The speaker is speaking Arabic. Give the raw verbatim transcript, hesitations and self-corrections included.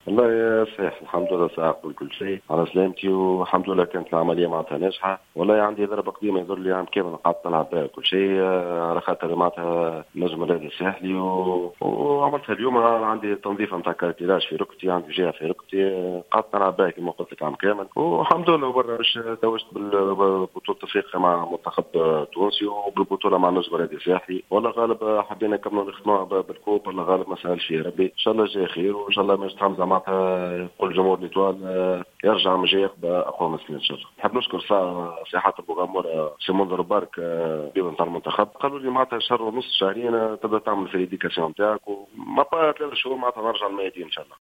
والله يا صحيح الحمد لله سأقبل كل شيء على سلامتي، والحمد لله كانت العملية معناتها ناجحة. والله عندي ضربة قديمة يظهر لي عام كامل قعدت نلعب بها كل شيء، على خاطر معناتها نجم هذا الساحلي و... وعملتها اليوم. عندي تنظيف نتاع كارتيلاج في ركبتي، عندي جهة في ركبتي قعدت نلعب بها كما قلت لك عام كامل، والحمد لله. وبرا باش توجت بالبطولة افريقيا مع منتخب تونسي وبالبطولة مع نجم هذا الساحلي. والله غالب حبينا نكملوا نختموها بالكوب، والله غالب ما سهلش فيه ربي. ان شاء الله جاي خير، وان شاء الله ما حمزة معناتها يقول جمهور ليتوال يرجع من جاي بأقوى من السنين ان شاء الله. نحب نشكر ساحات المغامرة سي منذر بارك بيض نتاع المنتخب، قالوا لي معناتها شهر ونص شهرين تبدا تعمل في الإديكاسيون نتاعك، وما بقى ثلاث شهور معناتها نرجع الميادين ان شاء الله.